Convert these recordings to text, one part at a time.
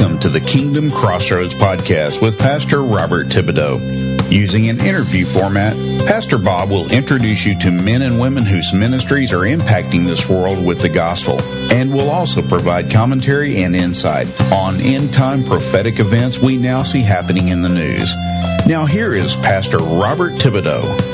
Welcome to the Kingdom Crossroads podcast with Pastor Robert Thibodeau. Using an interview format, Pastor Bob will introduce you to men and women whose ministries are impacting this world with the gospel, and will also provide commentary and insight on end-time prophetic events we now see happening in the news. Now here is Pastor Robert Thibodeau.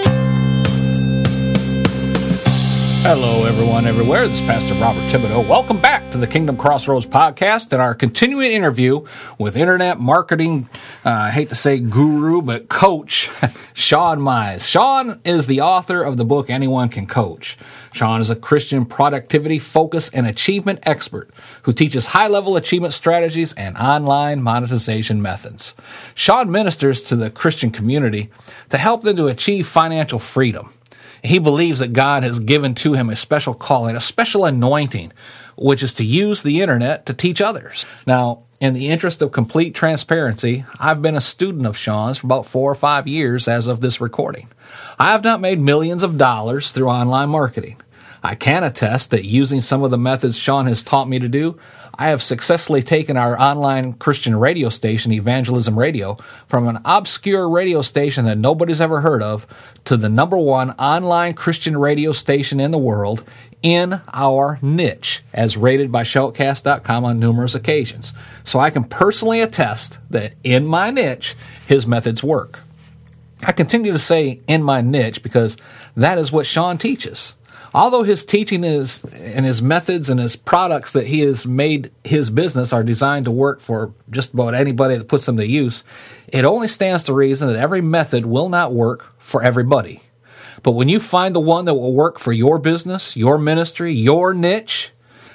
Hello, everyone, everywhere. This is Pastor Robert Thibodeau. Welcome back to the Kingdom Crossroads podcast and our continuing interview with internet marketing, I hate to say guru, but coach, Sean Mize. Sean is the author of the book, Anyone Can Coach. Sean is a Christian productivity, focus, and achievement expert who teaches high-level achievement strategies and online monetization methods. Sean ministers to the Christian community to help them to achieve financial freedom. He believes that God has given to him a special calling, a special anointing, which is to use the internet to teach others. Now, in the interest of complete transparency, I've been a student of Sean's for about 4 or 5 years as of this recording. I have not made millions of dollars through online marketing. I can attest that using some of the methods Sean has taught me to do, I have successfully taken our online Christian radio station, Evangelism Radio, from an obscure radio station that nobody's ever heard of to the #1 online Christian radio station in the world in our niche, as rated by Shoutcast.com on numerous occasions. So I can personally attest that in my niche, his methods work. I continue to say in my niche because that is what Sean teaches. Although his teaching is, and his methods and his products that he has made his business are designed to work for just about anybody that puts them to use, it only stands to reason that every method will not work for everybody. But when you find the one that will work for your business, your ministry, your niche,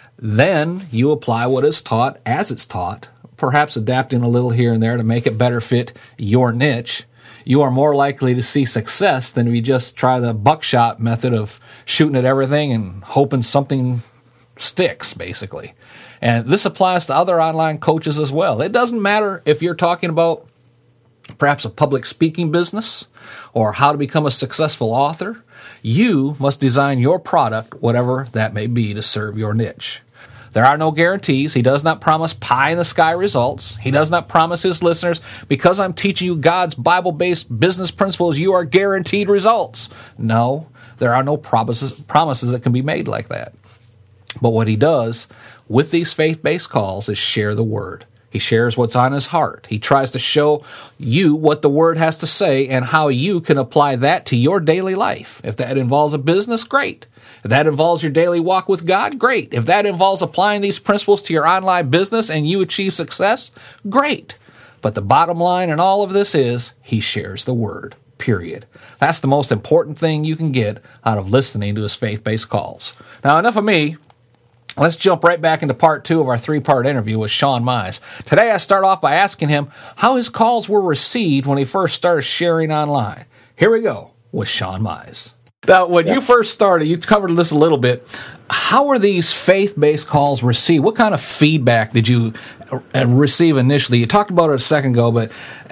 then you apply what is taught as it's taught, perhaps adapting a little here and there to make it better fit your niche. You are more likely to see success than if you just try the buckshot method of shooting at everything and hoping something sticks, basically. And this applies to other online coaches as well. It doesn't matter if you're talking about perhaps a public speaking business or how to become a successful author. You must design your product, whatever that may be, to serve your niche. There are no guarantees. He does not promise pie-in-the-sky results. He does not promise his listeners, because I'm teaching you God's Bible-based business principles, you are guaranteed results. No, there are no promises that can be made like that. But what he does with these faith-based calls is share the word. He shares what's on his heart. He tries to show you what the word has to say and how you can apply that to your daily life. If that involves a business, great. If that involves your daily walk with God, great. If that involves applying these principles to your online business and you achieve success, great. But the bottom line in all of this is he shares the word, period. That's the most important thing you can get out of listening to his faith-based calls. Now, enough of me. Let's jump right back into part 2 of our 3-part interview with Sean Mize. Today, I start off by asking him how his calls were received when he first started sharing online. Here we go with Sean Mize. Now, when you first started, you covered this a little bit. How were these faith-based calls received? What kind of feedback did you receive initially? You talked about it a second ago, but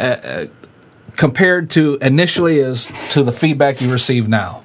compared to initially as to the feedback you receive now.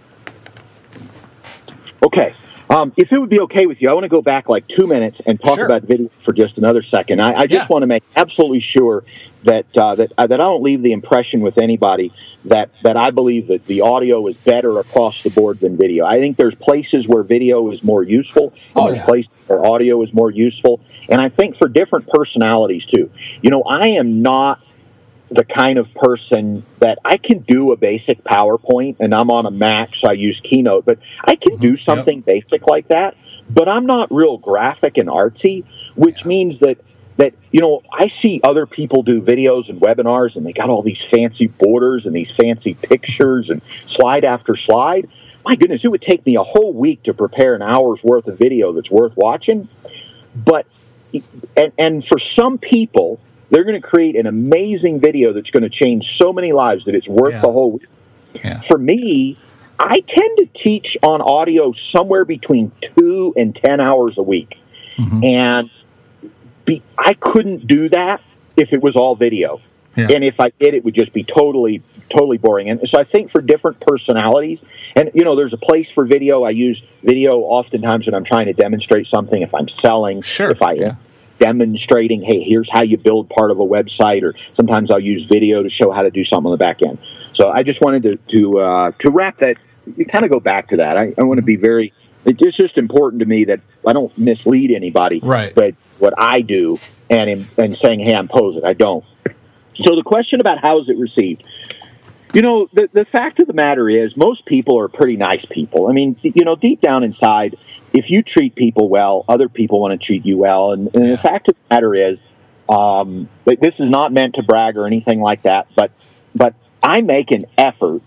Okay. If it would be okay with you, I want to go back like 2 minutes and talk about video for just another second. I just want to make absolutely sure that I don't leave the impression with anybody that I believe that the audio is better across the board than video. I think there's places where video is more useful, and there's places where audio is more useful. And I think for different personalities too. You know, I am not the kind of person that I can do a basic PowerPoint, and I'm on a Mac, so I use Keynote, but I can do something basic like that, but I'm not real graphic and artsy, which means that, you know, I see other people do videos and webinars, and they got all these fancy borders and these fancy pictures and slide after slide. My goodness, it would take me a whole week to prepare an hour's worth of video that's worth watching. But, and for some people, they're going to create an amazing video that's going to change so many lives that it's worth the whole week. Yeah. For me, I tend to teach on audio somewhere between 2 and 10 hours a week. Mm-hmm. And I couldn't do that if it was all video. Yeah. And if I did, it would just be totally boring. And so I think for different personalities, and, you know, there's a place for video. I use video oftentimes when I'm trying to demonstrate something, if I'm selling, demonstrating, hey, here's how you build part of a website, or sometimes I'll use video to show how to do something on the back end. So I just wanted to wrap that, you kind of go back to that. I want to be very, it's just important to me that I don't mislead anybody, right, but what I do and saying, hey, I'm posing, I don't. So the question about how is it received? You know, the fact of the matter is most people are pretty nice people. I mean, you know, deep down inside, if you treat people well, other people want to treat you well. And the fact of the matter is, this is not meant to brag or anything like that, but I make an effort,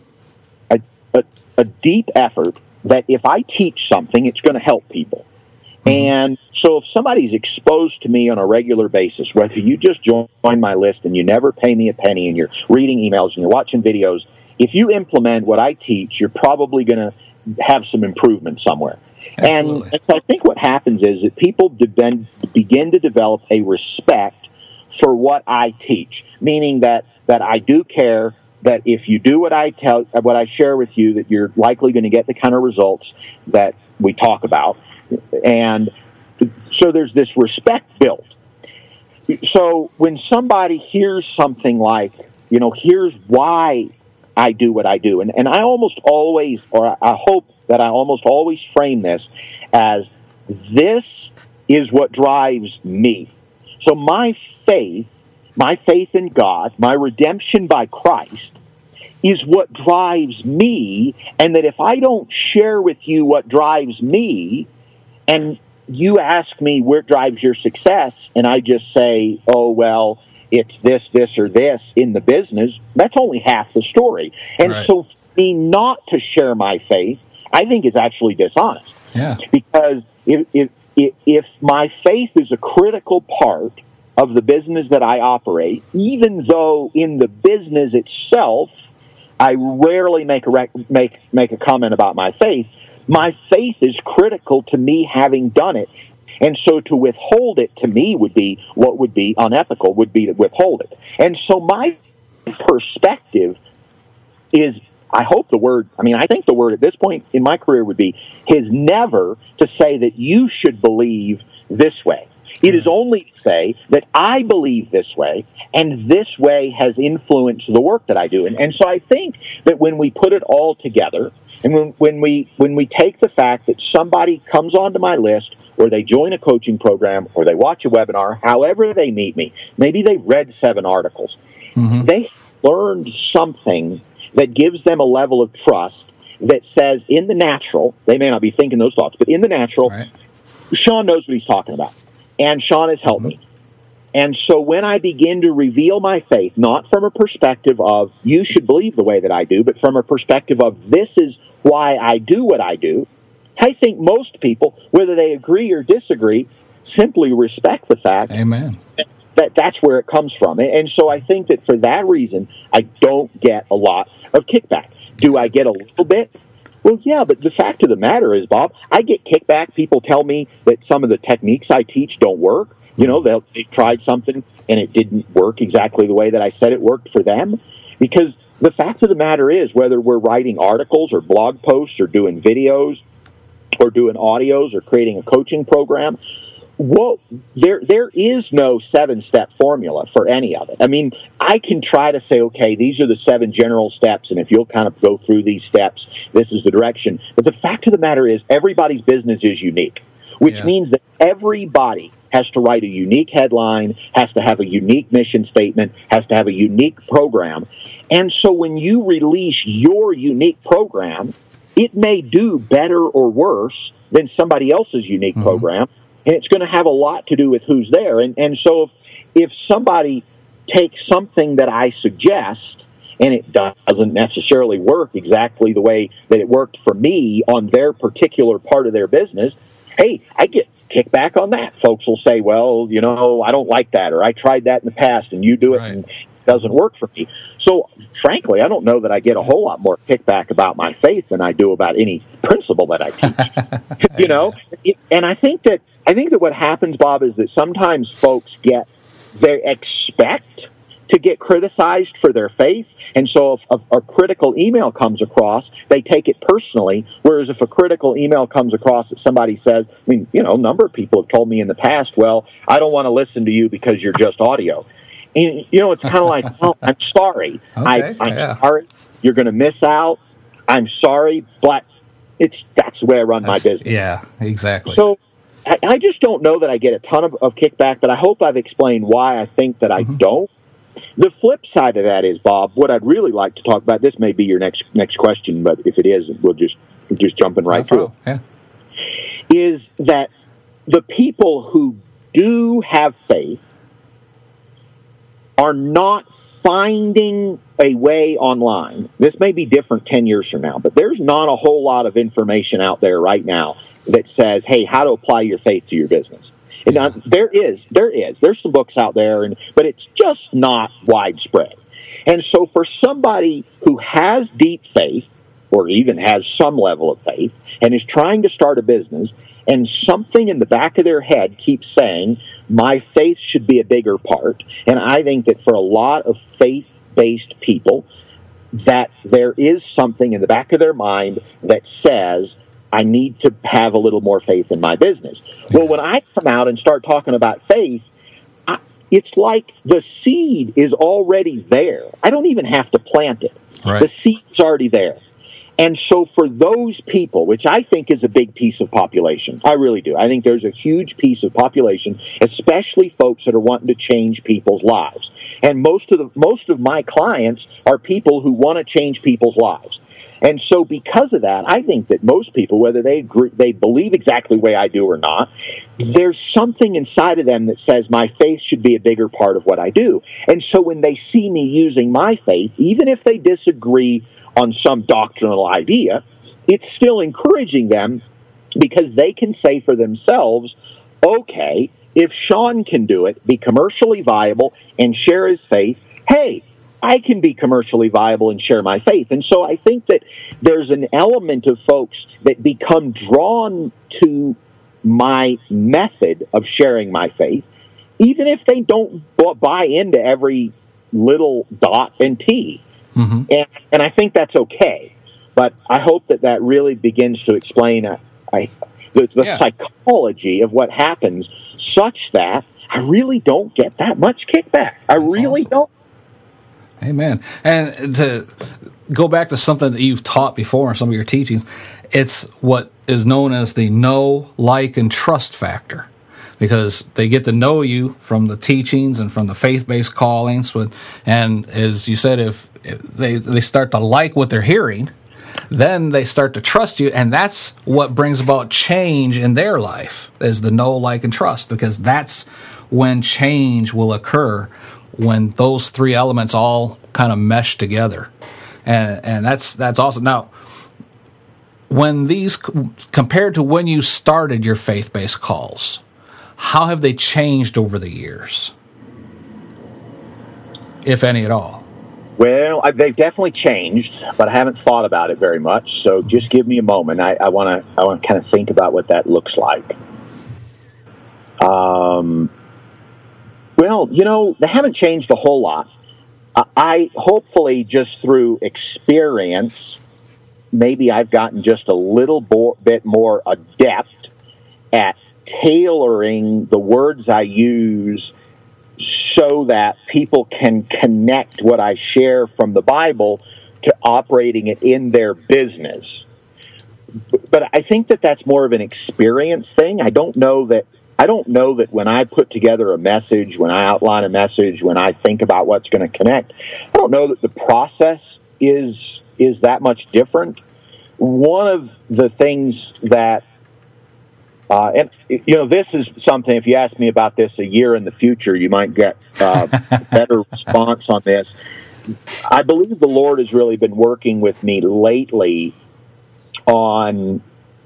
a deep effort, that if I teach something, it's going to help people. And so if somebody's exposed to me on a regular basis, whether you just join my list and you never pay me a penny and you're reading emails and you're watching videos, if you implement what I teach, you're probably going to have some improvement somewhere. And so I think what happens is that people begin to develop a respect for what I teach, meaning that I do care, that if you do what I share with you, that you're likely going to get the kind of results that we talk about. And so there's this respect built. So when somebody hears something like, you know, here's why I do what I do, and I almost always, or I hope that I almost always frame this as, this is what drives me. So my faith in God, my redemption by Christ, is what drives me, and that if I don't share with you what drives me, and you ask me what drives your success, and I just say, oh, well, it's this, or this in the business, that's only half the story. And so for me not to share my faith, I think is actually dishonest. Yeah. Because if my faith is a critical part of the business that I operate, even though in the business itself, I rarely make a comment about my faith is critical to me having done it. And so to withhold it, to me, would be unethical, would be to withhold it. And so my perspective is, I think the word at this point in my career would be, is never to say that you should believe this way. It is only to say that I believe this way, and this way has influenced the work that I do. And so I think that when we put it all together, and when we take the fact that somebody comes onto my list, or they join a coaching program, or they watch a webinar, however they meet me, maybe they've read 7 articles, they learned something that gives them a level of trust that says, in the natural, they may not be thinking those thoughts, but in the natural, Sean knows what he's talking about. And Sean has helped me. And so when I begin to reveal my faith, not from a perspective of, you should believe the way that I do, but from a perspective of, this is why I do what I do, I think most people, whether they agree or disagree, simply respect the fact that that's where it comes from. And so I think that for that reason, I don't get a lot of kickback. Do I get a little bit? Well, yeah, but the fact of the matter is, Bob, I get kickback. People tell me that some of the techniques I teach don't work. You know, they tried something and it didn't work exactly the way that I said it worked for them. Because the fact of the matter is, whether we're writing articles or blog posts or doing videos or doing audios or creating a coaching program, well, there is no 7-step formula for any of it. I mean, I can try to say, okay, these are the 7 general steps, and if you'll kind of go through these steps, this is the direction. But the fact of the matter is, everybody's business is unique, which means that everybody has to write a unique headline, has to have a unique mission statement, has to have a unique program. And so when you release your unique program, it may do better or worse than somebody else's unique program. And it's going to have a lot to do with who's there. And so if somebody takes something that I suggest and it doesn't necessarily work exactly the way that it worked for me on their particular part of their business, hey, I get kickback on that. Folks will say, well, you know, I don't like that, or I tried that in the past and you do it and it doesn't work for me. So frankly, I don't know that I get a whole lot more kickback about my faith than I do about any principle that I teach. You know, and I think that what happens, Bob, is that sometimes folks they expect to get criticized for their faith. And so if a critical email comes across, they take it personally. Whereas if a critical email comes across that somebody says, I mean, you know, a number of people have told me in the past, well, I don't want to listen to you because you're just audio. And, you know, it's kind of like, oh, I'm sorry. Okay, I'm sorry. You're going to miss out. I'm sorry, but that's the way I run my business. Yeah, exactly. So I just don't know that I get a ton of kickback, but I hope I've explained why I think that I don't. The flip side of that is, Bob, what I'd really like to talk about, this may be your next question, but if it is, we're just jumping right through. Yeah. Is that the people who do have faith are not finding a way online. This may be different 10 years from now, but there's not a whole lot of information out there right now that says, hey, how to apply your faith to your business. Now, there's some books out there, but it's just not widespread. And so for somebody who has deep faith, or even has some level of faith, and is trying to start a business, and something in the back of their head keeps saying, my faith should be a bigger part. And I think that for a lot of faith-based people, that there is something in the back of their mind that says, I need to have a little more faith in my business. Well, when I come out and start talking about faith, it's like the seed is already there. I don't even have to plant it. Right. The seed's already there. And so for those people, which I think is a big piece of population, I really do. I think there's a huge piece of population, especially folks that are wanting to change people's lives. And most of my clients are people who want to change people's lives. And so because of that, I think that most people, whether they believe exactly the way I do or not, there's something inside of them that says my faith should be a bigger part of what I do. And so when they see me using my faith, even if they disagree on some doctrinal idea, it's still encouraging them because they can say for themselves, okay, if Sean can do it, be commercially viable and share his faith, hey, I can be commercially viable and share my faith. And so I think that there's an element of folks that become drawn to my method of sharing my faith, even if they don't buy into every little dot and T. Mm-hmm. And I think that's okay. But I hope that really begins to explain the psychology of what happens such that I really don't get that much kickback. I really don't. Amen. And to go back to something that you've taught before in some of your teachings, it's what is known as the know, like, and trust factor. Because they get to know you from the teachings and from the faith-based callings. And as you said, if they start to like what they're hearing, then they start to trust you. And that's what brings about change in their life, is the know, like, and trust. Because that's when change will occur, when those three elements all kind of mesh together. And that's awesome. Now, when these, compared to when you started your faith-based calls, how have they changed over the years, if any at all? Well, they've definitely changed, but I haven't thought about it very much. So just give me a moment. I want to kind of think about what that looks like. Well, they haven't changed a whole lot. I hopefully just through experience, maybe I've gotten just a little bit more adept at tailoring the words I use so that people can connect what I share from the Bible to operating it in their business. But I think that that's more of an experience thing. I don't know that when I put together a message, when I outline a message, when I think about what's going to connect, I don't know that the process is that much different. One of the things that this is something, if you ask me about this a year in the future, you might get better response on this. I believe the Lord has really been working with me lately on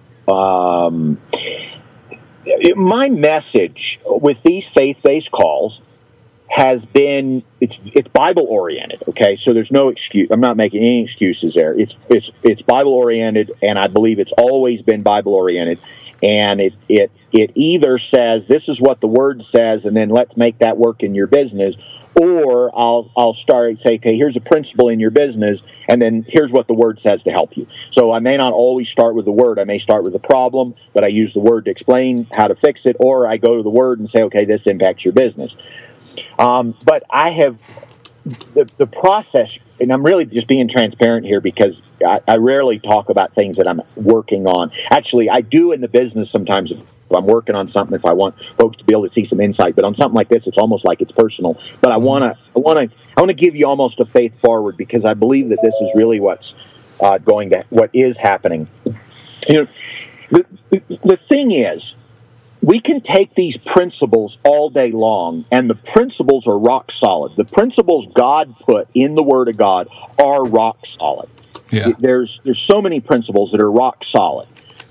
my message with these faith-based calls has been, it's Bible-oriented, okay? So there's no excuse. I'm not making any excuses there. It's Bible-oriented, and I believe it's always been Bible-oriented. And it either says, this is what the Word says, and then let's make that work in your business, or I'll start say, okay, here's a principle in your business, and then here's what the Word says to help you. So I may not always start with the Word. I may start with the problem, but I use the Word to explain how to fix it, or I go to the Word and say, okay, this impacts your business. But I have the process, and I'm really just being transparent here because I rarely talk about things that I'm working on. Actually, I do in the business sometimes. If I'm working on something, if I want folks to be able to see some insight, but on something like this, it's almost like it's personal. But I want to give you almost a faith forward because I believe that this is really what is happening. You know, the thing is, we can take these principles all day long, and the principles are rock solid. The principles God put in the Word of God are rock solid. Yeah. There's so many principles that are rock solid.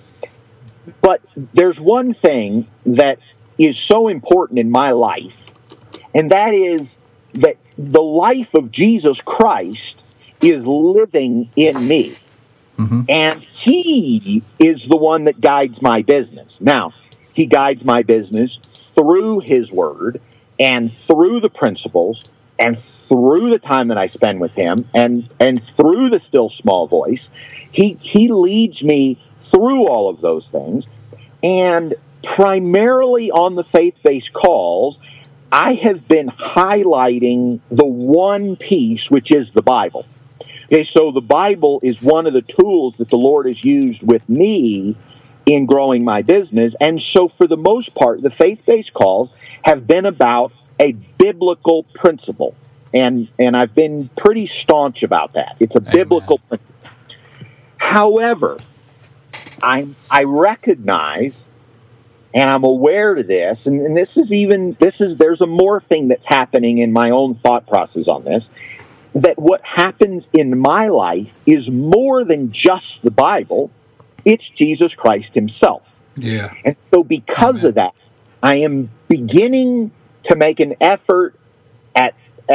But there's one thing that is so important in my life, and that is that the life of Jesus Christ is living in me. Mm-hmm. And He is the one that guides my business. Now, He guides my business through His Word and through the principles and through the time that I spend with Him and through the still small voice. He leads me through all of those things. And primarily on the faith-based calls, I have been highlighting the one piece, which is the Bible. Okay, so the Bible is one of the tools that the Lord has used with me in growing my business. And so for the most part, the faith-based calls have been about a biblical principle. And I've been pretty staunch about that. It's a biblical principle. However, I recognize, and I'm aware of this, and there's a morphing that's happening in my own thought process on this, that what happens in my life is more than just the Bible. It's Jesus Christ Himself. Yeah. And so because of that, I am beginning to make an effort at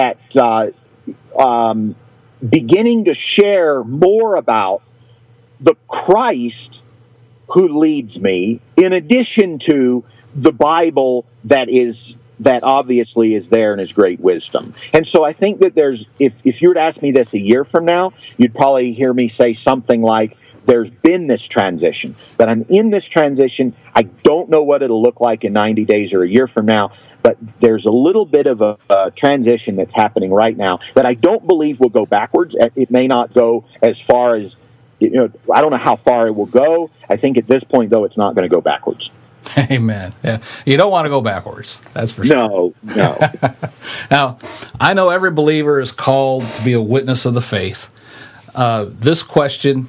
beginning to share more about the Christ who leads me, in addition to the Bible that obviously is there in His great wisdom. And so I think that if you were to ask me this a year from now, you'd probably hear me say something like, there's been this transition, but I'm in this transition. I don't know what it'll look like in 90 days or a year from now, but there's a little bit of a transition that's happening right now that I don't believe will go backwards. It may not go as far as, I don't know how far it will go. I think at this point, though, it's not going to go backwards. Amen. Yeah. You don't want to go backwards. That's for sure. No. Now, I know every believer is called to be a witness of the faith. This question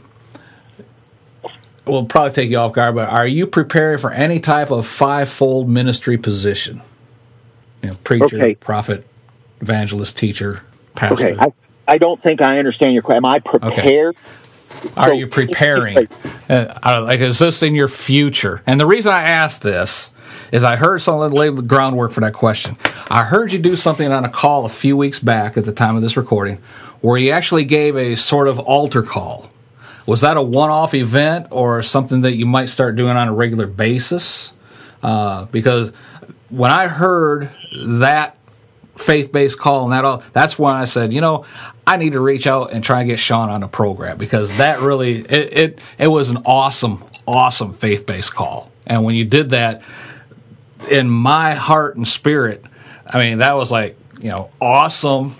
will probably take you off guard, but are you preparing for any type of fivefold ministry position? Preacher, prophet, evangelist, teacher, pastor. Okay, I don't think I understand your question. Am I prepared? Okay. Are you preparing? Is this in your future? And the reason I ask this is I heard someone lay the groundwork for that question. I heard you do something on a call a few weeks back at the time of this recording where you actually gave a sort of altar call. Was that a one-off event or something that you might start doing on a regular basis? Because when I heard that faith-based call and that's when I said, I need to reach out and try and get Sean on a program because that really, it was an awesome faith-based call. And when you did that, in my heart and spirit, that was like, awesome.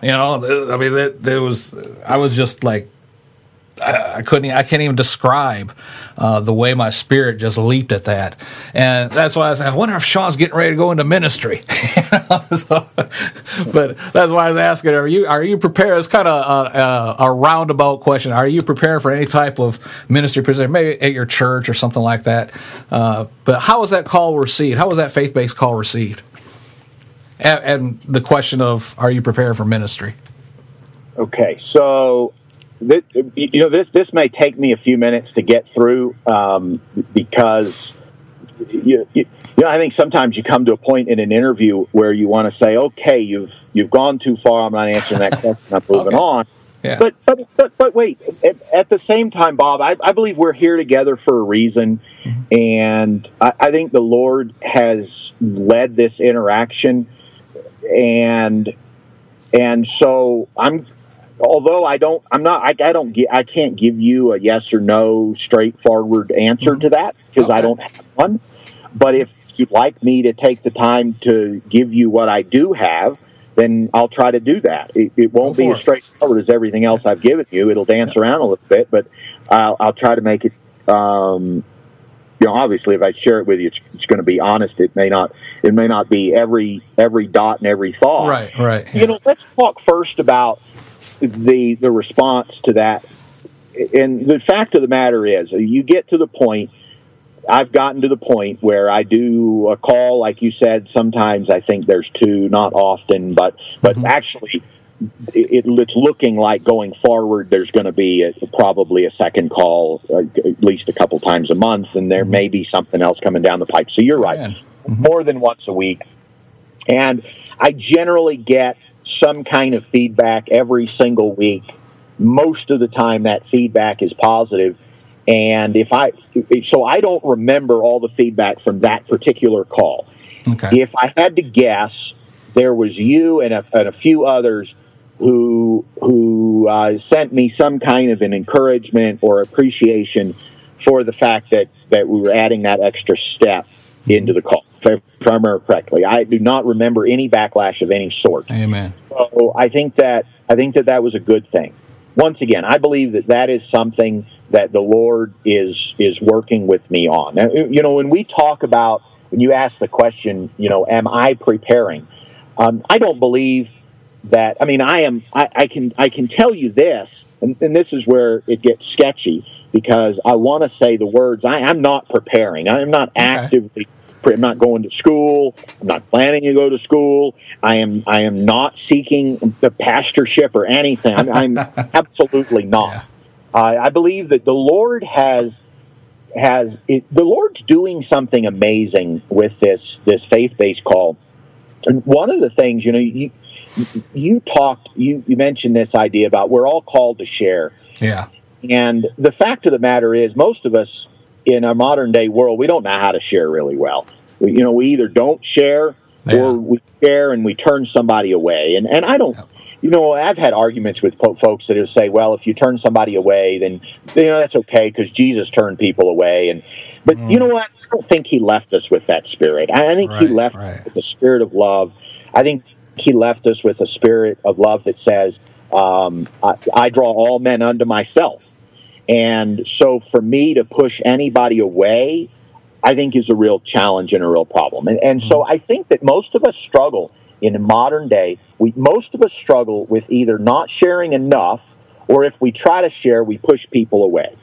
I was just like, I can't even describe the way my spirit just leaped at that, and that's why I said, I wonder if Sean's getting ready to go into ministry. But that's why I was asking, are you prepared? It's kind of a roundabout question. Are you prepared for any type of ministry position, maybe at your church or something like that? But how was that call received? How was that faith-based call received? And the question of, are you prepared for ministry? Okay, so. This may take me a few minutes to get through because I think sometimes you come to a point in an interview where you want to say, okay, you've gone too far. I'm not answering that question. I'm moving on. Yeah. But wait. At the same time, Bob, I believe we're here together for a reason, and I think the Lord has led this interaction, and And so although I can't give you a yes or no straightforward answer to that because I don't have one. But if you'd like me to take the time to give you what I do have, then I'll try to do that. It won't be as straightforward as everything else I've given you. It'll dance around a little bit, but I'll try to make it. Obviously, if I share it with you, it's going to be honest. It may not be every dot and every thought. Right. Yeah. Let's talk first about the response to that. And the fact of the matter is, you get to the point. I've gotten to the point where I do a call, like you said. Sometimes I think there's two, not often, but actually, it's looking like going forward. There's going to be probably a second call, at least a couple times a month, and there may be something else coming down the pipe. So you're right, more than once a week, and I generally get some kind of feedback every single week. Most of the time, that feedback is positive. And so I don't remember all the feedback from that particular call. Okay. If I had to guess, there was you and a few others who sent me some kind of an encouragement or appreciation for the fact that we were adding that extra step into the call. If I remember correctly, I do not remember any backlash of any sort. Amen. So I think that was a good thing. Once again, I believe that is something that the Lord is working with me on. Now, when you ask the question, am I preparing? I don't believe that. I mean, I am. I can tell you this, and this is where it gets sketchy because I want to say the words. I'm not preparing. I am not actively. I'm not going to school. I'm not planning to go to school. I am not seeking the pastorship or anything. I'm absolutely not. Yeah. I believe that the Lord the Lord's doing something amazing with this faith-based call. And one of the things, you mentioned this idea about we're all called to share. Yeah. And the fact of the matter is, most of us in our modern day world, we don't know how to share really well. We either don't share or we share and we turn somebody away. And I don't, I've had arguments with folks that say, well, if you turn somebody away, then, that's okay because Jesus turned people away. But you know what? I don't think he left us with that spirit. I think he left us with the spirit of love. I think he left us with a spirit of love that says, I draw all men unto myself. And so for me to push anybody away, I think is a real challenge and a real problem. And so I think that most of us struggle in the modern day. Most of us struggle with either not sharing enough, or if we try to share, we push people away.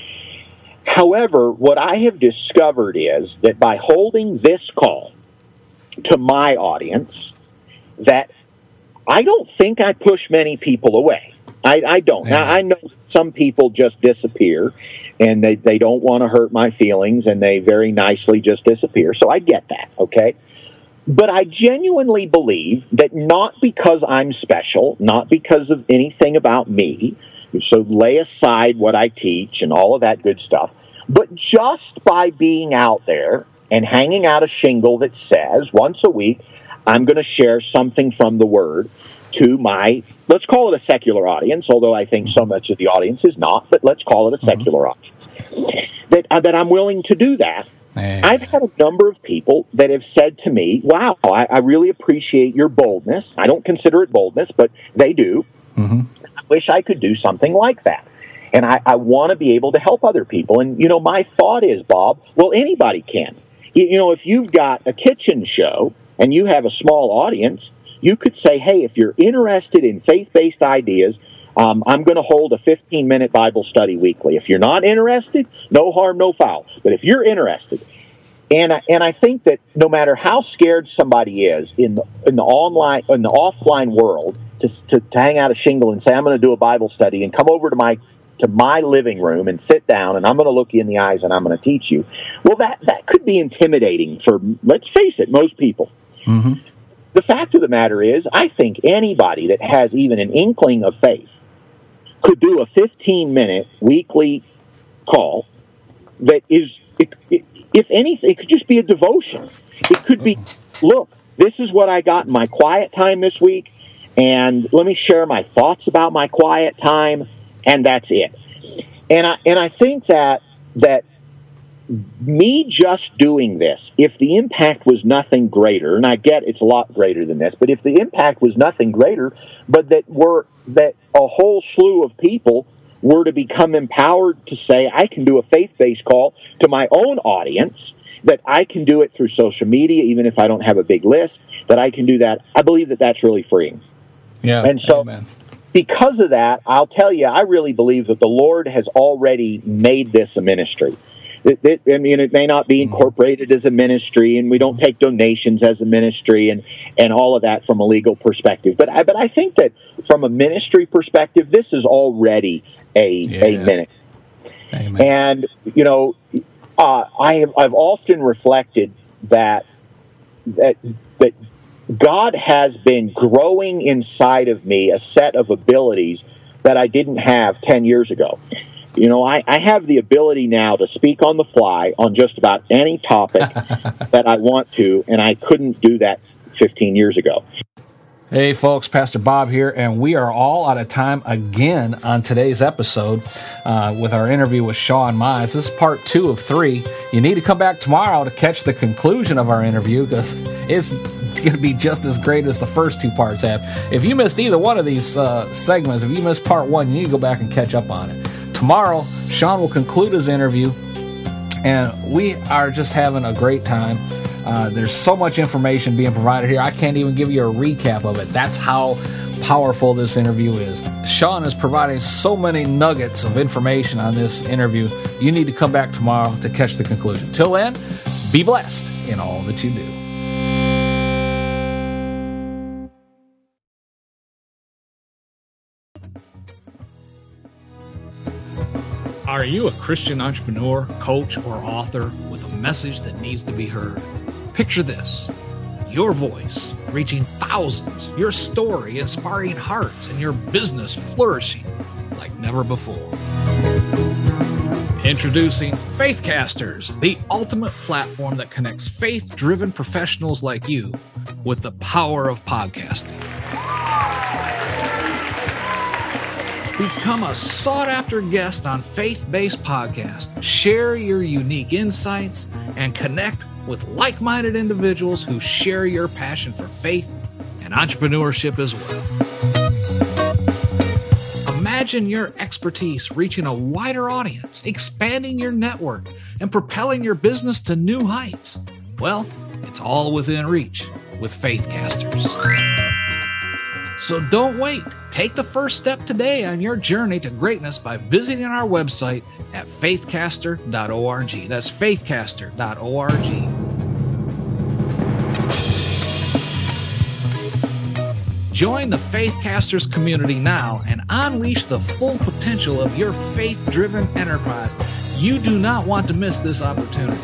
However, what I have discovered is that by holding this call to my audience, that I don't think I push many people away. I don't. Now, I know some people just disappear, and they don't want to hurt my feelings, and they very nicely just disappear. So I get that, okay? But I genuinely believe that not because I'm special, not because of anything about me, so lay aside what I teach and all of that good stuff, but just by being out there and hanging out a shingle that says, once a week, I'm going to share something from the Word to my, let's call it a secular audience, although I think so much of the audience is not, but let's call it a secular audience, that I'm willing to do that. I've had a number of people that have said to me, wow, I really appreciate your boldness. I don't consider it boldness, but they do. I wish I could do something like that. And I want to be able to help other people. And, my thought is, Bob, well, anybody can. If you've got a kitchen show and you have a small audience, you could say, hey, if you're interested in faith-based ideas, I'm going to hold a 15-minute Bible study weekly. If you're not interested, no harm, no foul. But if you're interested, and I think that no matter how scared somebody is in the offline world to hang out a shingle and say, I'm going to do a Bible study and come over to my living room and sit down and I'm going to look you in the eyes and I'm going to teach you. Well, that could be intimidating for, let's face it, most people. The fact of the matter is, I think anybody that has even an inkling of faith could do a 15-minute weekly call that is, if anything, it could just be a devotion. It could be, look, this is what I got in my quiet time this week, and let me share my thoughts about my quiet time, and that's it. And I think that me just doing this, if the impact was nothing greater, and I get it's a lot greater than this, but if the impact was nothing greater, but that a whole slew of people were to become empowered to say, I can do a faith-based call to my own audience, that I can do it through social media, even if I don't have a big list, that I can do that, I believe that that's really freeing. Yeah, and so, amen. Because of that, I'll tell you, I really believe that the Lord has already made this a ministry. It may not be incorporated as a ministry, and we don't take donations as a ministry, and all of that from a legal perspective. But I think that from a ministry perspective, this is already a ministry. Amen. And I've often reflected that God has been growing inside of me a set of abilities that I didn't have 10 years ago. I have the ability now to speak on the fly on just about any topic that I want to, and I couldn't do that 15 years ago. Hey folks, Pastor Bob here, and we are all out of time again on today's episode with our interview with Shawn Mize. This is part 2 of 3. You need to come back tomorrow to catch the conclusion of our interview, because it's going to be just as great as the first 2 parts have. If you missed either one of these segments, if you missed part 1, you need to go back and catch up on it. Tomorrow, Shawn will conclude his interview, and we are just having a great time. There's so much information being provided here, I can't even give you a recap of it. That's how powerful this interview is. Shawn is providing so many nuggets of information on this interview. You need to come back tomorrow to catch the conclusion. Till then, be blessed in all that you do. Are you a Christian entrepreneur, coach, or author with a message that needs to be heard? Picture this: your voice reaching thousands, your story inspiring hearts, and your business flourishing like never before. Introducing Faithcasters, the ultimate platform that connects faith-driven professionals like you with the power of podcasting. Become a sought-after guest on Faith-Based Podcast. Share your unique insights and connect with like-minded individuals who share your passion for faith and entrepreneurship as well. Imagine your expertise reaching a wider audience, expanding your network, and propelling your business to new heights. Well, it's all within reach with Faithcasters. So don't wait. Take the first step today on your journey to greatness by visiting our website at faithcaster.org. That's faithcaster.org. Join the Faithcasters community now and unleash the full potential of your faith-driven enterprise. You do not want to miss this opportunity.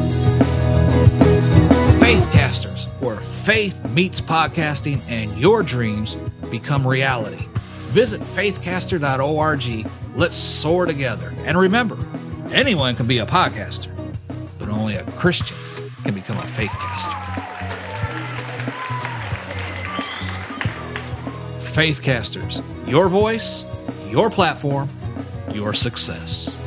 Faithcasters, where faith meets podcasting and your dreams become reality. Visit faithcaster.org. Let's soar together. And remember, anyone can be a podcaster, but only a Christian can become a faithcaster. Faithcasters, your voice, your platform, your success.